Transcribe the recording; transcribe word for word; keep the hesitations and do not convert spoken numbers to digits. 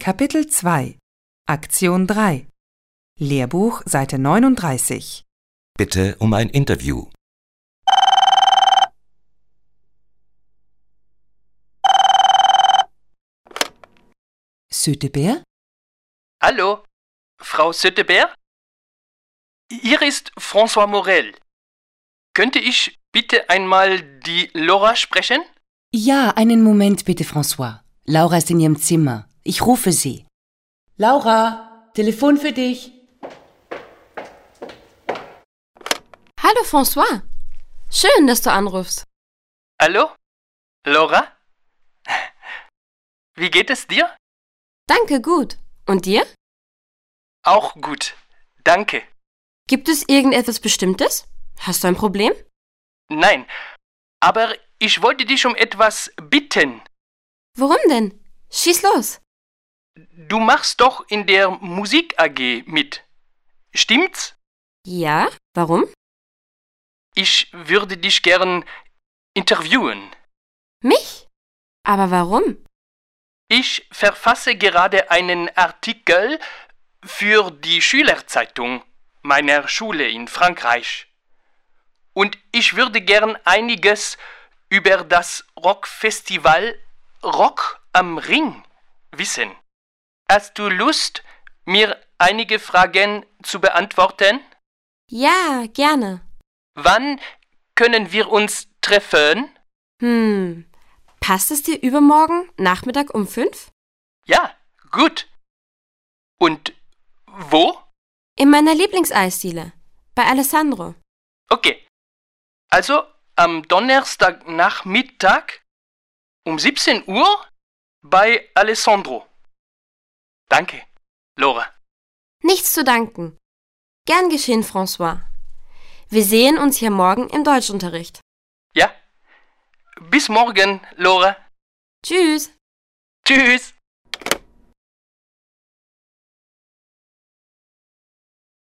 Kapitel zwei Aktion drei Lehrbuch Seite neununddreißig. Bitte um ein Interview. Söteber? Hallo, Frau Söteber? Hier ist François Morel. Könnte ich bitte einmal die Laura sprechen? Ja, einen Moment bitte, François. Laura ist in ihrem Zimmer. Ich rufe sie. Laura, Telefon für dich. Hallo François. Schön, dass du anrufst. Hallo, Laura? Wie geht es dir? Danke, gut. Und dir? Auch gut, danke. Gibt es irgendetwas Bestimmtes? Hast du ein Problem? Nein, aber ich wollte dich um etwas bitten. Worum denn? Schieß los. Du machst doch in der Musik-A G mit. Stimmt's? Ja, warum? Ich würde dich gern interviewen. Mich? Aber warum? Ich verfasse gerade einen Artikel für die Schülerzeitung meiner Schule in Frankreich. Und ich würde gern einiges über das Rockfestival Rock am Ring wissen. Hast du Lust, mir einige Fragen zu beantworten? Ja, gerne. Wann können wir uns treffen? Hm, passt es dir übermorgen Nachmittag um fünf? Ja, gut. Und wo? In meiner Lieblingseisdiele, bei Alessandro. Okay. Also am Donnerstagnachmittag um siebzehn Uhr bei Alessandro. Danke, Laura. Nichts zu danken. Gern geschehen, François. Wir sehen uns hier morgen im Deutschunterricht. Ja. Bis morgen, Laura. Tschüss. Tschüss.